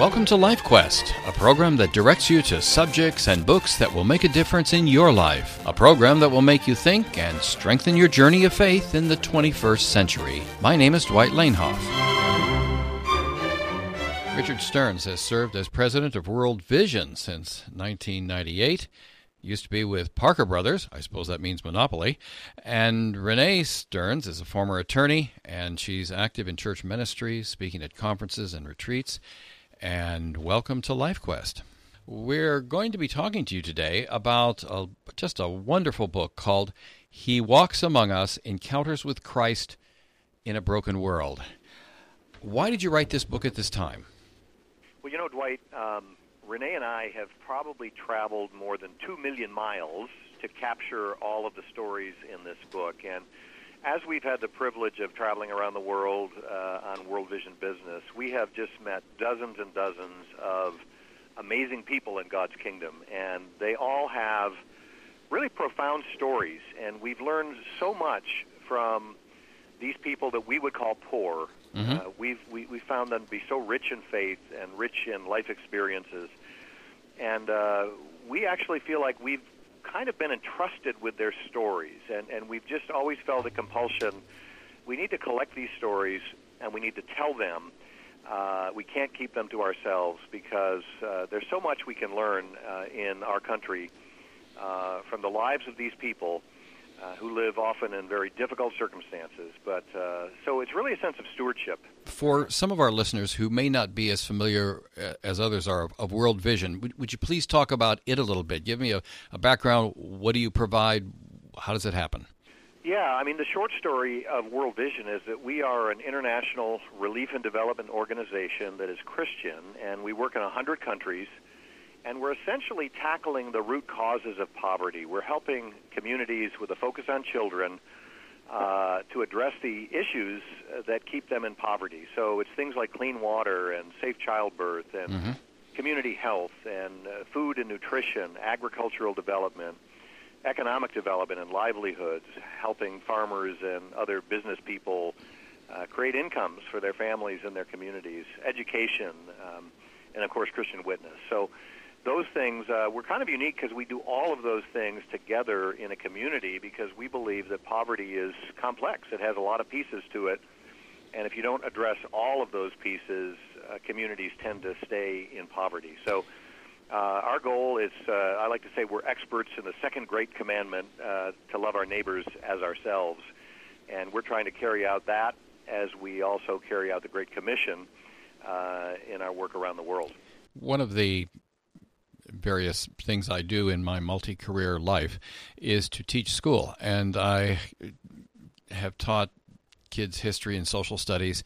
Welcome to Life Quest, a program that directs you to subjects and books that will make a difference in your life. A program that will make you think and strengthen your journey of faith in the 21st century. My name is Dwight Lanehoff. Richard Stearns has served as president of World Vision since 1998. Used to be with Parker Brothers, I suppose that means Monopoly, and Renee Stearns is a former attorney, and she's active in church ministry, speaking at conferences and retreats. And welcome to Life Quest. We're going to be talking to you today about just a wonderful book called He Walks Among Us, Encounters with Christ in a Broken World. Why did you write this book at this time? Well, you know, Dwight, Renee and I have probably traveled more than 2 million miles to capture all of the stories in this book. And as we've had the privilege of traveling around the world on World Vision Business, we have just met dozens and dozens of amazing people in God's kingdom. And they all have really profound stories. And we've learned so much from these people that we would call poor. We found them to be so rich in faith and rich in life experiences. And we actually feel like we've kind of been entrusted with their stories, and we've just always felt a compulsion. We need to collect these stories, and we need to tell them. We can't keep them to ourselves because there's so much we can learn in our country from the lives of these people who live often in very difficult circumstances. But so it's really a sense of stewardship. For some of our listeners who may not be as familiar as others are of World Vision, would you please talk about it a little bit? Give me a background. What do you provide? How does it happen? Yeah, I mean, the short story of World Vision is that we are an international relief and development organization that is Christian, and we work in 100 countries. And we're essentially tackling the root causes of poverty. We're helping communities with a focus on children to address the issues that keep them in poverty. So it's things like clean water and safe childbirth and community health and food and nutrition, agricultural development, economic development and livelihoods, helping farmers and other business people create incomes for their families and their communities, education, and, of course, Christian witness. So those things, we're kind of unique because we do all of those things together in a community because we believe that poverty is complex. It has a lot of pieces to it, and if you don't address all of those pieces, communities tend to stay in poverty. So our goal is, I like to say we're experts in the second great commandment, to love our neighbors as ourselves, and we're trying to carry out that as we also carry out the Great Commission in our work around the world. One of the various things I do in my multi-career life is to teach school, and I have taught kids history and social studies.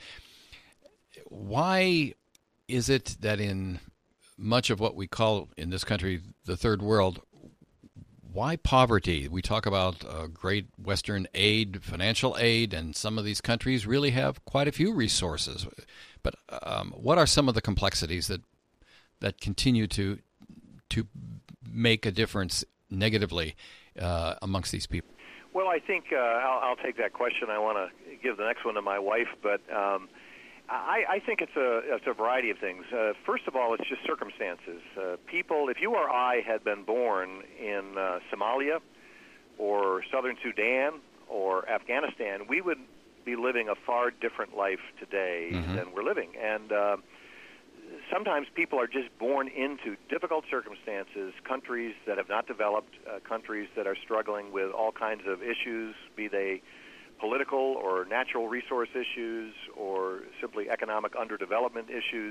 Why is it that in much of what we call in this country the third world, why poverty? We talk about great Western aid, financial aid, and some of these countries really have quite a few resources. But what are some of the complexities that continue to make a difference negatively amongst these people? Well, I think I'll take that question. I want to give the next one to my wife, but I think it's a variety of things. First of all, it's just circumstances. People, if you or I had been born in Somalia or southern Sudan or Afghanistan, we would be living a far different life today than we're living. And sometimes people are just born into difficult circumstances, countries that have not developed, countries that are struggling with all kinds of issues, be they political or natural resource issues or simply economic underdevelopment issues.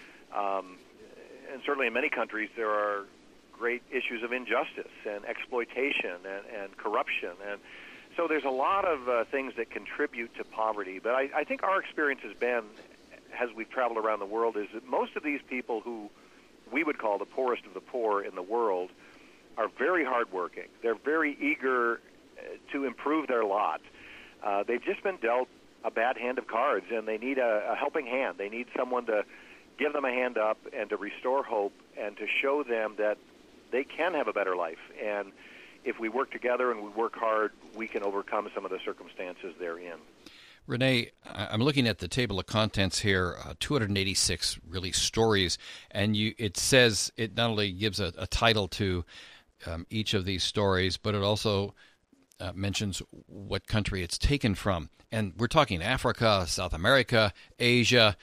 And certainly in many countries there are great issues of injustice and exploitation and corruption. And so there's a lot of things that contribute to poverty. But I think our experience has been, as we've traveled around the world, is that most of these people who we would call the poorest of the poor in the world are very hardworking. They're very eager to improve their lot. They've just been dealt a bad hand of cards, and they need a helping hand. They need someone to give them a hand up and to restore hope and to show them that they can have a better life. And if we work together and we work hard, we can overcome some of the circumstances they're in. Renee, I'm looking at the table of contents here, 286 really stories, and it says it not only gives a title to each of these stories, but it also mentions what country it's taken from. And we're talking Africa, South America, Asia.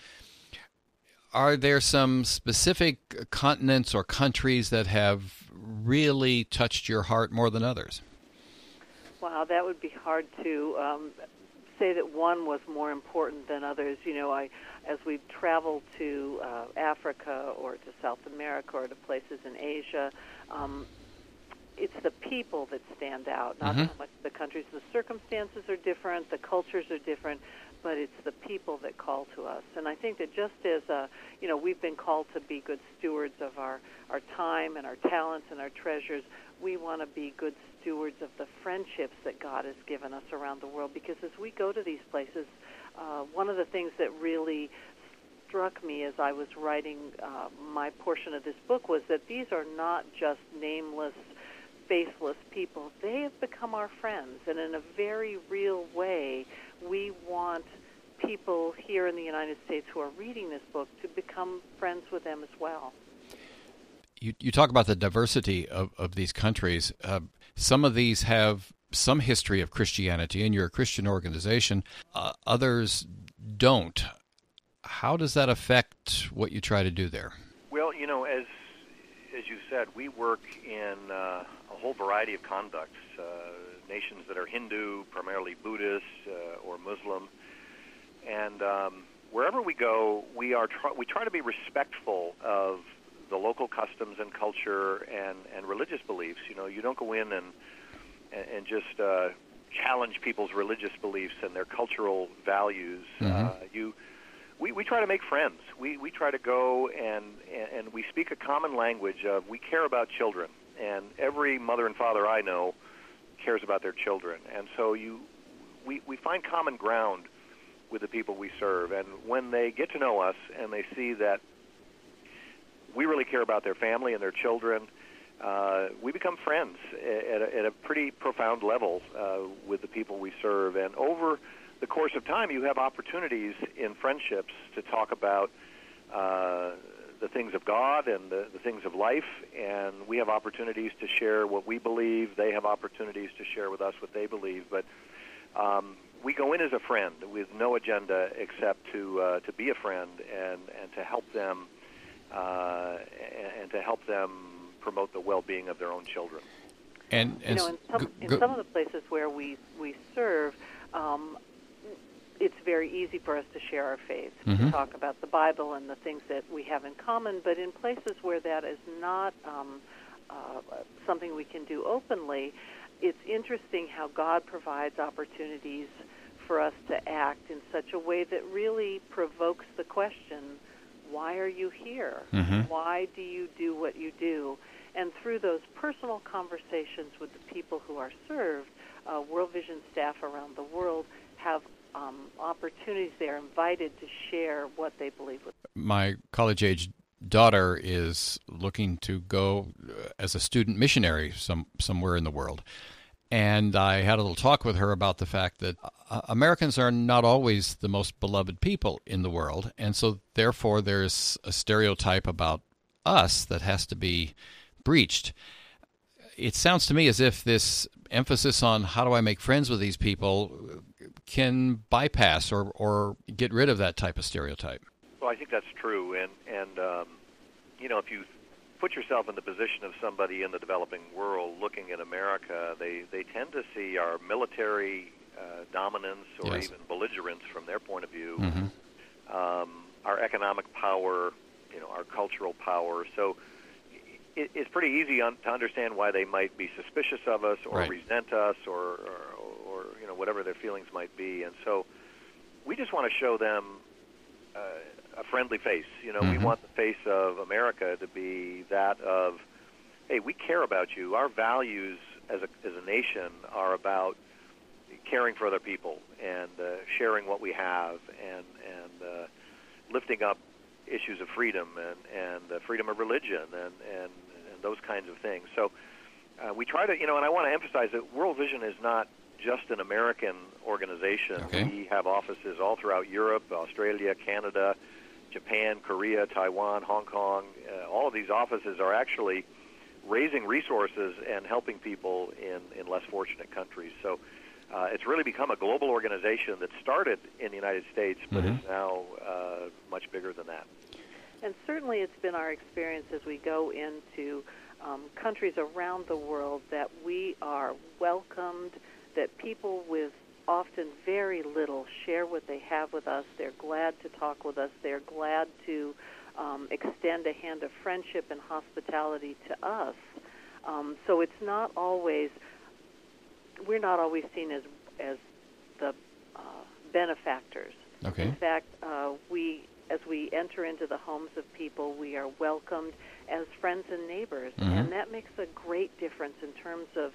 Are there some specific continents or countries that have really touched your heart more than others? Wow, that would be hard to say that one was more important than others. As we travel to Africa or to South America or to places in Asia, it's the people that stand out, not so much the countries. The circumstances are different, the cultures are different, but it's the people that call to us. And I think that just as, we've been called to be good stewards of our time and our talents and our treasures, we want to be good stewards of the friendships that God has given us around the world. Because as we go to these places, one of the things that really struck me as I was writing my portion of this book was that these are not just nameless, faceless people. They have become our friends, and in a very real way, we want people here in the United States who are reading this book to become friends with them as well. You talk about the diversity of these countries. Some of these have some history of Christianity, and you're a Christian organization. Others don't. How does that affect what you try to do there? Well, as you said, we work in a whole variety of conducts, nations that are Hindu, primarily Buddhist, or Muslim. And wherever we go, we try to be respectful of the local customs and culture and religious beliefs. You don't go in and just challenge people's religious beliefs and their cultural values. We try to make friends. We try to go and we speak a common language of we care about children, and every mother and father I know cares about their children. And so we find common ground with the people we serve. And when they get to know us and they see that we really care about their family and their children, we become friends at a pretty profound level with the people we serve. And over the course of time, you have opportunities in friendships to talk about the things of God and the things of life, and we have opportunities to share what we believe. They have opportunities to share with us what they believe. But we go in as a friend with no agenda except to be a friend and to help them promote the well-being of their own children. And in some of the places where we serve, it's very easy for us to share our faith, to talk about the Bible and the things that we have in common. But in places where that is not something we can do openly, it's interesting how God provides opportunities for us to act in such a way that really provokes the question, why are you here? Why do you do what you do? And through those personal conversations with the people who are served, World Vision staff around the world have opportunities. They're invited to share what they believe with. My college-age daughter is looking to go as a student missionary somewhere in the world. And I had a little talk with her about the fact that Americans are not always the most beloved people in the world. And so, therefore, there's a stereotype about us that has to be breached. It sounds to me as if this emphasis on how do I make friends with these people can bypass or get rid of that type of stereotype. Well, I think that's true. And if you put yourself in the position of somebody in the developing world looking at America, they tend to see our military dominance or even belligerence from their point of view, our economic power, our cultural power. So it's pretty easy to understand why they might be suspicious of us or resent us or whatever their feelings might be. And so we just want to show them a friendly face. We want the face of America to be that of, hey, we care about you. Our values as a nation are about caring for other people and sharing what we have and lifting up issues of freedom and freedom of religion and those kinds of things. So we try to, and I want to emphasize that World Vision is not just an American organization. Okay. We have offices all throughout Europe, Australia, Canada, Japan, Korea, Taiwan, Hong Kong. All of these offices are actually raising resources and helping people in less fortunate countries. So it's really become a global organization that started in the United States, but is now much bigger than that. And certainly it's been our experience as we go into countries around the world that we are welcomed, that people with often very little share what they have with us. They're glad to talk with us. They're glad to extend a hand of friendship and hospitality to us. So it's not always, we're not always seen as the benefactors. Okay. In fact, as we enter into the homes of people, we are welcomed as friends and neighbors, and that makes a great difference in terms of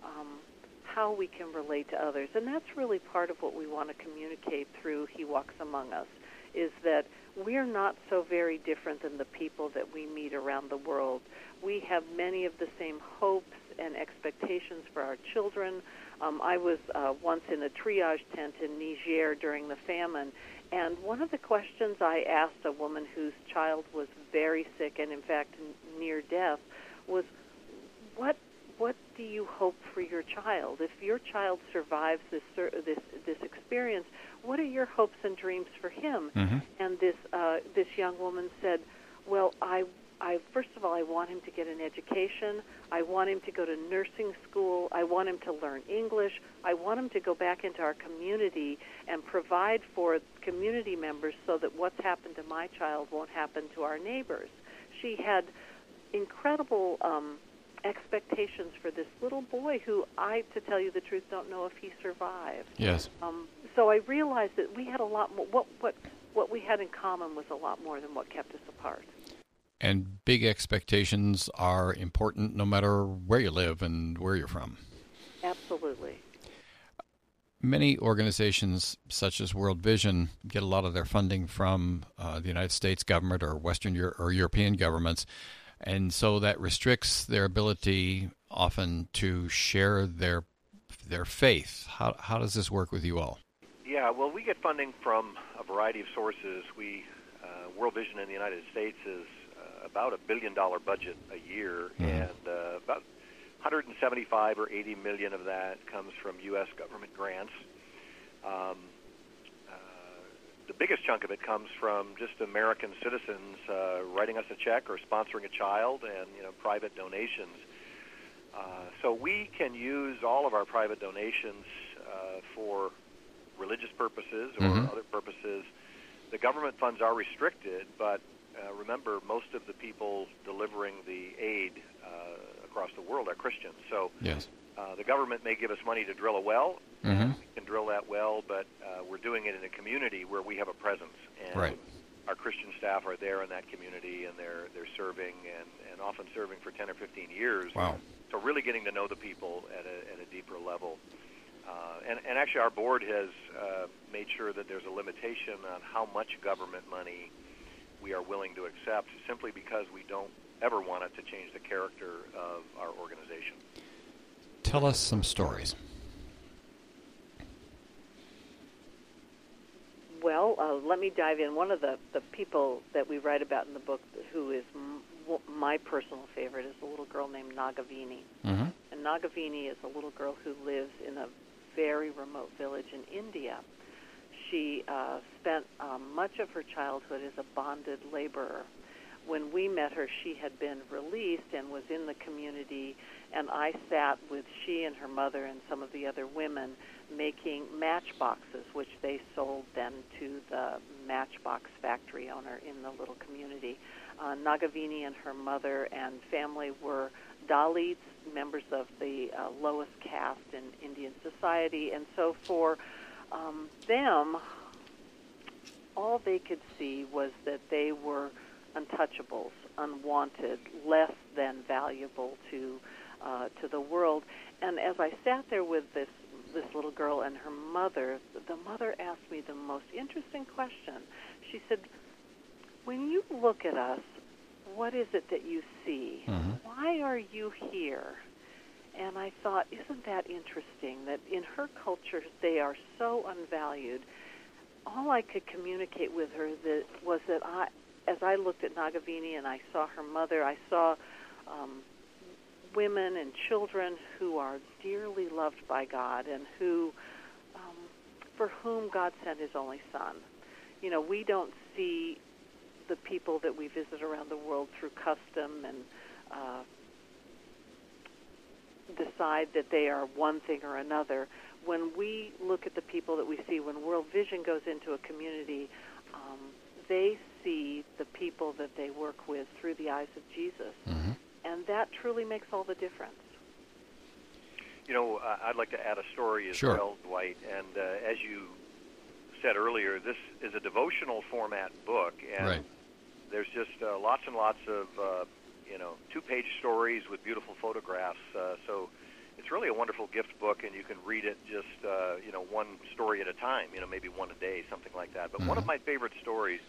how we can relate to others. And that's really part of what we want to communicate through He Walks Among Us, is that we're not so very different than the people that we meet around the world. We have many of the same hopes and expectations for our children. I was once in a triage tent in Niger during the famine, and one of the questions I asked a woman whose child was very sick and, in fact, near death was, what do you hope for your child? If your child survives this experience, what are your hopes and dreams for him? And this young woman said, well, I first of all, I want him to get an education. I want him to go to nursing school. I want him to learn English. I want him to go back into our community and provide for community members so that what's happened to my child won't happen to our neighbors. She had incredible expectations for this little boy who I, to tell you the truth, don't know if he survived. Yes. So I realized that we had a lot more. What we had in common was a lot more than what kept us apart. And big expectations are important no matter where you live and where you're from. Absolutely. Many organizations, such as World Vision, get a lot of their funding from the United States government or Western or European governments, and so that restricts their ability often to share their faith. How does this work with you all? Yeah, well, we get funding from a variety of sources. World Vision in the United States is about $1 billion budget a year, and about 175 or 80 million of that comes from U.S. government grants. The biggest chunk of it comes from just American citizens writing us a check or sponsoring a child, and private donations. So we can use all of our private donations for religious purposes or other purposes. The government funds are restricted, but remember, most of the people delivering the aid across the world are Christians. So yes. The government may give us money to drill a well. We can drill that well, but we're doing it in a community where we have a presence. And our Christian staff are there in that community, and they're serving and often serving for 10 or 15 years. Wow. So really getting to know the people at a deeper level. And actually our board has made sure that there's a limitation on how much government money we are willing to accept, simply because we don't ever want it to change the character of our organization. Tell us some stories. Well, let me dive in. One of the people that we write about in the book who is my personal favorite is a little girl named Nagavini. And Nagavini is a little girl who lives in a very remote village in India. She spent much of her childhood as a bonded laborer. When we met her, she had been released and was in the community, and I sat with she and her mother and some of the other women making matchboxes, which they sold then to the matchbox factory owner in the little community. Nagavini and her mother and family were Dalits, members of the lowest caste in Indian society, and so for them, all they could see was that they were untouchables, unwanted, less than valuable to the world. And as I sat there with this little girl and her mother, the mother asked me the most interesting question. She said, when you look at us, what is it that you see? Why are you here? And I thought, isn't that interesting that in her culture they are so unvalued? All I could communicate with her was that as I looked at Nagavini and I saw her mother, I saw women and children who are dearly loved by God and who, for whom God sent His only Son. You know, we don't see the people that we visit around the world through custom and decide that they are one thing or another. When we look at the people that we see, when World Vision goes into a community, they see the people that they work with through the eyes of Jesus. Mm-hmm. And that truly makes all the difference. You know, I'd like to add a story as Sure. well, Dwight. And as you said earlier, this is a devotional format book, and Right. there's just lots and lots of, 2-page stories with beautiful photographs. So it's really a wonderful gift book, and you can read it just, one story at a time, maybe one a day, something like that. But one of my favorite stories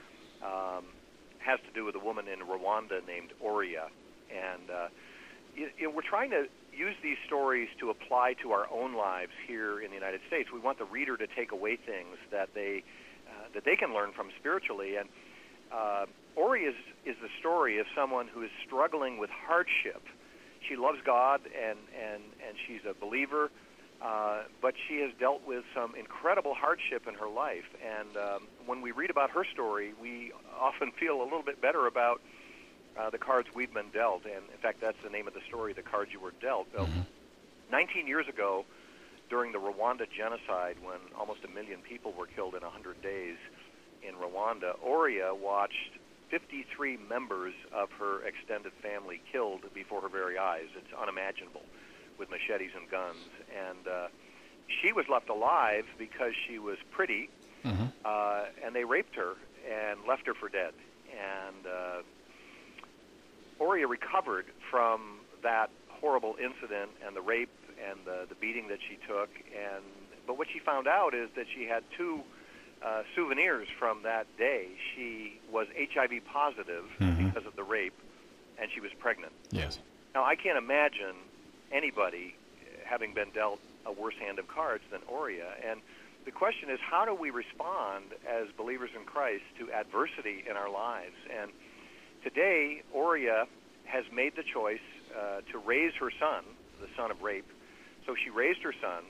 has to do with a woman in Rwanda named Oria. And we're trying to use these stories to apply to our own lives here in the United States. We want the reader to take away things that they can learn from spiritually. And Ori is the story of someone who is struggling with hardship. She loves God and she's a believer, but she has dealt with some incredible hardship in her life. And when we read about her story, we often feel a little bit better about the cards we've been dealt. And in fact, that's the name of the story, The Cards You Were Dealt. Mm-hmm. 19 years ago, during the Rwanda genocide, when almost 1 million people were killed in 100 days in Rwanda, Oria watched 53 members of her extended family killed before her very eyes. It's unimaginable, with machetes and guns. And she was left alive because she was pretty, Mm-hmm. and they raped her and left her for dead. And Oria recovered from that horrible incident and the rape and the beating that she took. But what she found out is that she had two souvenirs from that day. She was HIV positive Mm-hmm. because of the rape, and she was pregnant. Yes. Now, I can't imagine anybody having been dealt a worse hand of cards than Oria. And the question is, how do we respond as believers in Christ to adversity in our lives? And today, Oria has made the choice to raise her son, the son of rape. So she raised her son.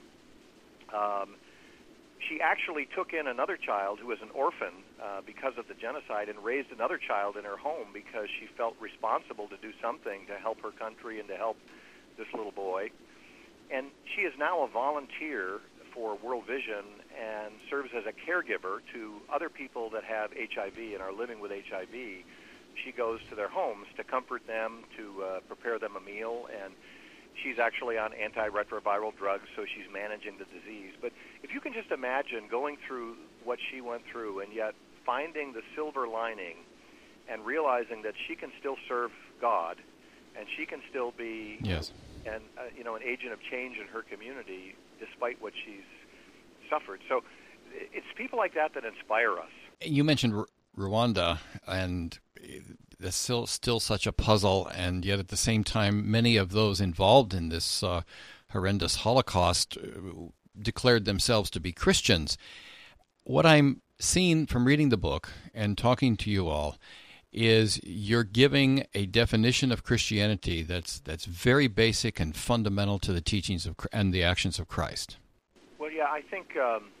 She actually took in another child who was an orphan because of the genocide and raised another child in her home because she felt responsible to do something to help her country and to help this little boy. And she is now a volunteer for World Vision and serves as a caregiver to other people that have HIV and are living with HIV. She goes to their homes to comfort them, to prepare them a meal, and she's actually on antiretroviral drugs, so she's managing the disease. But if you can just imagine going through what she went through and yet finding the silver lining and realizing that she can still serve God and she can still be Yes. an agent of change in her community despite what she's suffered. So it's people like that that inspire us. You mentioned Rwanda, and it's still such a puzzle, and yet at the same time, many of those involved in this horrendous Holocaust declared themselves to be Christians. What I'm seeing from reading the book and talking to you all is you're giving a definition of Christianity that's very basic and fundamental to the teachings of and the actions of Christ. Well, yeah, I think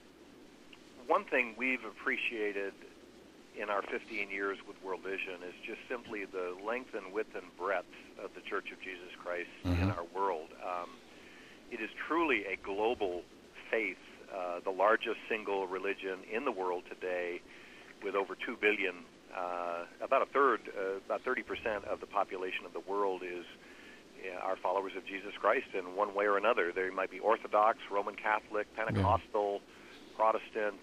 one thing we've appreciated in our 15 years with World Vision is just simply the length and width and breadth of the Church of Jesus Christ Mm-hmm. in our world. It is truly a global faith, the largest single religion in the world today, with over 2 billion. About a third, about 30% of the population of the world are followers of Jesus Christ in one way or another. They might be Orthodox, Roman Catholic, Pentecostal, Protestant.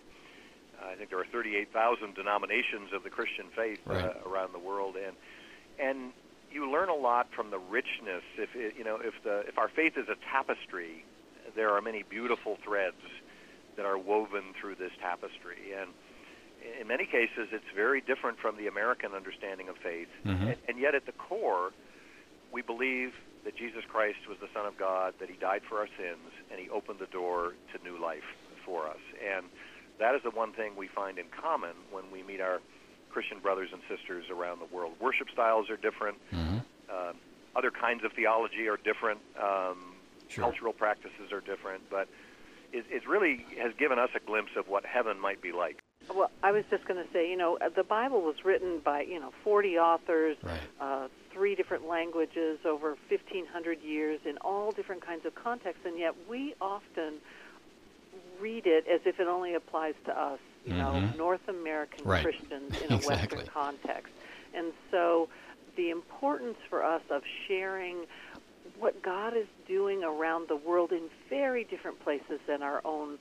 I think there are 38,000 denominations of the Christian faith around the world, and you learn a lot from the richness. If our faith is a tapestry, there are many beautiful threads that are woven through this tapestry, and in many cases, it's very different from the American understanding of faith. Mm-hmm. And yet, at the core, we believe that Jesus Christ was the Son of God, that he died for our sins, and he opened the door to new life for us. And that is the one thing we find in common when we meet our Christian brothers and sisters around the world. Worship styles are different. Other kinds of theology are different. Cultural practices are different. But it really has given us a glimpse of what heaven might be like. Well, I was just going to say, the Bible was written by, 40 authors, 3 different languages, over 1,500 years, in all different kinds of contexts, and yet we often read it as if it only applies to us, North American Christians in a Western context. And so the importance for us of sharing what God is doing around the world in very different places than our own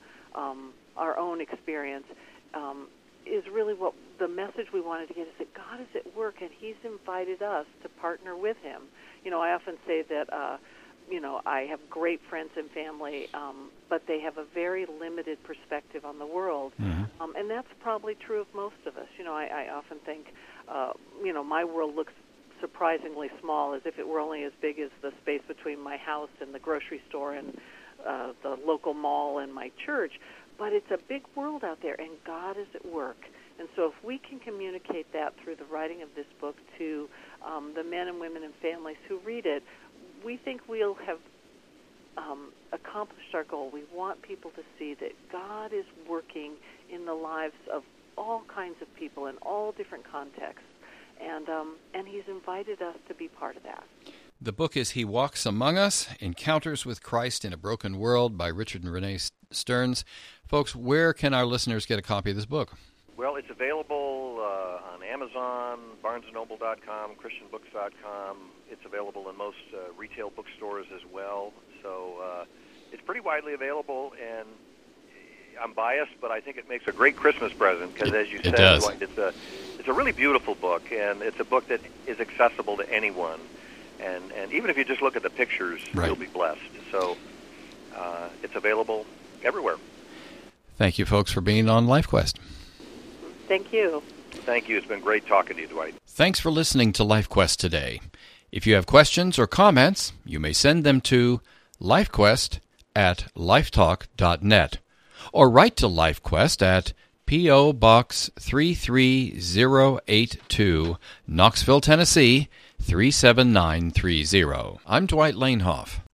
experience is really what the message we wanted to get, is that God is at work and he's invited us to partner with him. I often say that, I have great friends and family, but they have a very limited perspective on the world. And that's probably true of most of us. I often think, my world looks surprisingly small, as if it were only as big as the space between my house and the grocery store and the local mall and my church. But it's a big world out there, and God is at work. And so if we can communicate that through the writing of this book to the men and women and families who read it, we think we'll have accomplished our goal. We want people to see that God is working in the lives of all kinds of people in all different contexts, and he's invited us to be part of that. The book is He Walks Among Us, Encounters with Christ in a Broken World by Richard and Renee Stearns. Folks, where can our listeners get a copy of this book? Well, it's available on Amazon, BarnesandNoble.com, ChristianBooks.com. It's available in most retail bookstores as well. So it's pretty widely available, and I'm biased, but I think it makes a great Christmas present because, as you said, Dwight, it's a really beautiful book, and it's a book that is accessible to anyone. And even if you just look at the pictures, you'll be blessed. So it's available everywhere. Thank you, folks, for being on LifeQuest. Thank you. Thank you. It's been great talking to you, Dwight. Thanks for listening to LifeQuest today. If you have questions or comments, you may send them to lifequest@lifetalk.net or write to LifeQuest at P.O. Box 33082, Knoxville, Tennessee 37930. I'm Dwight Lanehoff.